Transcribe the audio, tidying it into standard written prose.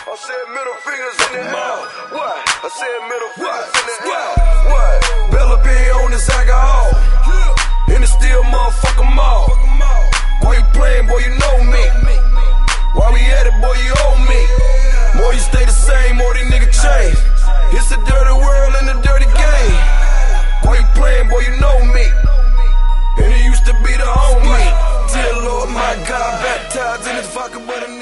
I said middle fingers in the air. What? I said middle fingers in the air. What? Bella be on this alcohol. And it's still motherfucker mall. Why you playing, boy, you know me. Why we at it, boy, you owe me. More you stay the same, more these niggas change. It's a dirty world and a dirty game. Why you playing, boy, you know me. And it used to be the homie. Dear Lord, my God, baptized in his vodka, but